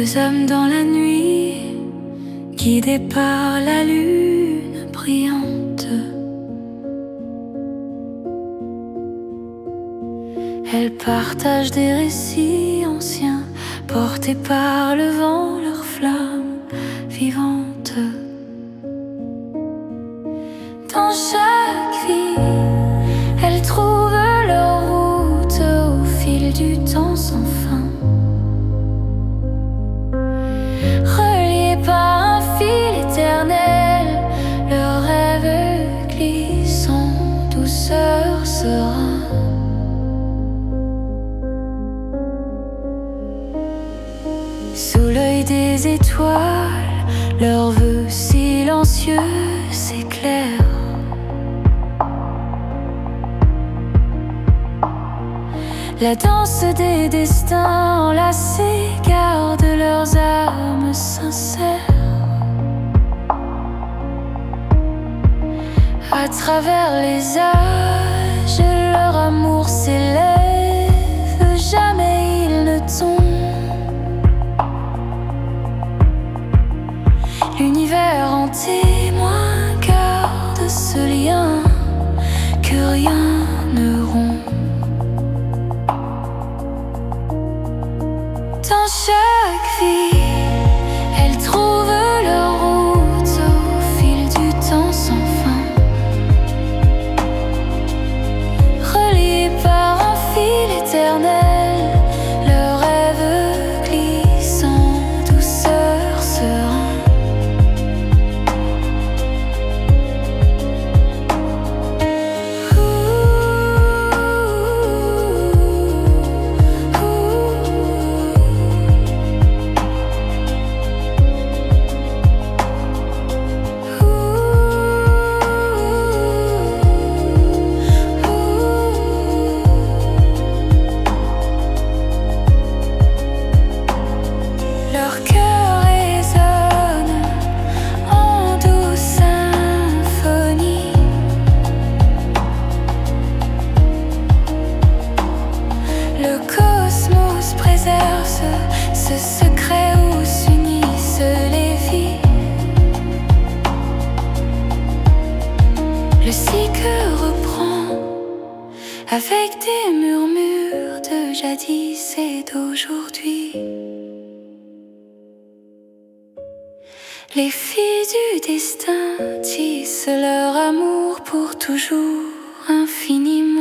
Deux hommes dans la nuit, guidés par la lune brillante. Elles partagent des récits anciens, portés par le vent, leurs flammes vivantes. Dans chaque vie, elles trouvent leur route au fil du temps sans fin. Reliées par un fil éternel, leurs rêves glissent en douceur serein. Sous l'œil des étoiles, leurs vœux silencieux s'éclairent. La danse des destins enlacés garde leurs âmes sincères. À travers les âges, leur amour s'élève, jamais il ne tombe. L'univers en témoin garde ce lien que rien ne rompt. Dans chaque vie, elles trouvent leur route au fil du temps sans fin. Reliées par un fil éternel, leurs rêves glissent en douceur serein. Leur cœur résonne en douce symphonie. Le cosmos préserve ce secret où s'unissent les vies. Le cycle reprend avec des murmures de jadis et d'aujourd'hui. Les filles du destin tissent leur amour pour toujours infiniment.